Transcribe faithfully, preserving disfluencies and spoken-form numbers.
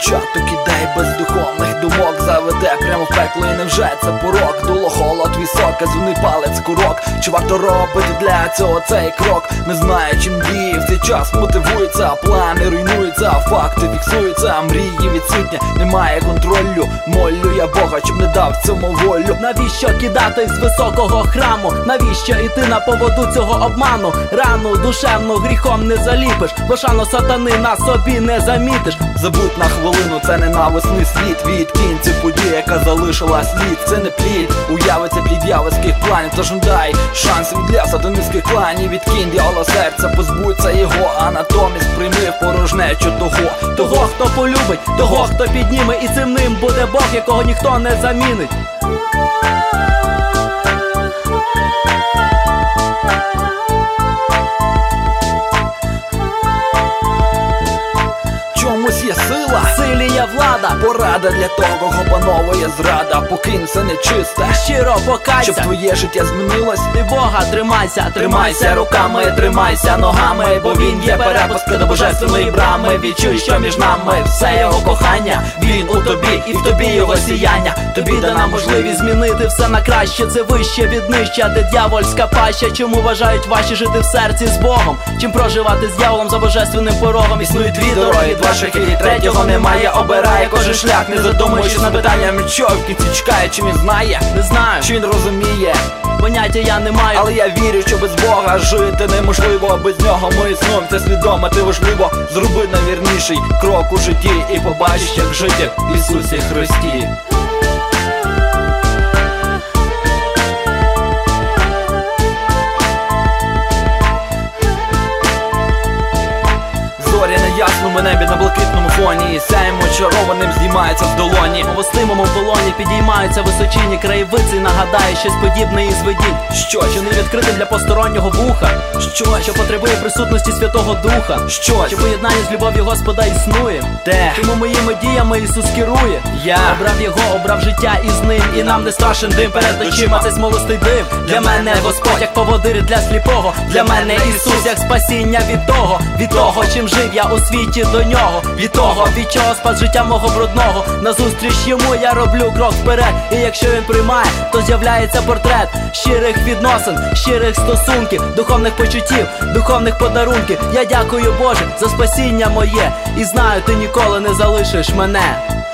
Початок ідей бездуховних думок заведе прямо в пекло, і невже це порок? Дуло холод, вісока, звони палець курок. Чи варто робити для цього цей крок? Не знаю, чим діє в цей час мотивується, а плани руйнуються, а факти фіксуються, а мрії відсутні, немає контролю. Молю я Бога, щоб не дав цьому волю. Навіщо кидати з високого храму? Навіщо йти на поводу цього обману? Рану душевну гріхом не заліпиш, бо шану сатани на собі не замітиш. Забудь на хвилину, це ненависний світ. Відкинь цю подію, яка залишила слід. Це не плід, уявиться плід дьявольських планів. Тож не дай шансів для сатанинських кланів. Відкинь дьявола серця, позбудься його, а натомість прийми в порожнечу того. Того, хто полюбить, того, хто підніме, і цим ним буде Бог, якого ніхто не замінить. Чомусь є сила, силі є влада, порада для того, кого пановує зрада. Покинь все нечисте, щиро покайся, щоб твоє життя змінилось. Ти Бога тримайся, Тримайся руками, тримайся ногами, бо він є перепустка до божественної брами. Відчуй, що між нами все його кохання. Він у тобі і в тобі його сіяння. Тобі дана можливість змінити все на краще. Це вище від нижча, де дьявольська паща. Чому вважають ваші жити в серці з Богом? Чим проживати з дьяволом за божественним порогом? Існують дві дороги, два шляхи, і третього немає. Обирає кожен шлях, не задумуючись над питанням, що в кінці чекає. Чи він знає? Не знаю. Чи він розуміє? Поняття я не маю. Але я вірю, що без Бога жити неможливо. Без нього ми існуємо, це свідомо, ти важливо. Зроби найвірніший крок у житті і побачиш, як жити в Ісусі Христі. Зорі на ясному небі, на блакитному фоні, і сяєм очарованим здіймається з долоні. У гостимому полоні підіймаються височинні краєвиці. Нагадає щось подібне і зведіть. Що? Що не відкритим для постороннього вуха. Що? Що потребує присутності Святого Духа. Що? Що поєднання з любов'ю Господа існує. Де? Тому моїми діями Ісус керує. Я обрав Його, обрав життя із ним. І нам не страшен дим перед очима, це смолистий дим. Для мене Господь, як поводир для сліпого. Для мене Ісус, як спасіння від того. Від того, чим жив я у світі до нього. Від того, від чого спас життя мого брудного. Назустріч йому я роблю крок вперед. І якщо він приймає, то з'являється портрет щирих відносин, щирих стосунків, духовних почуттів, духовних подарунків. Я дякую, Боже, за спасіння моє. І знаю, ти ніколи не залишиш мене.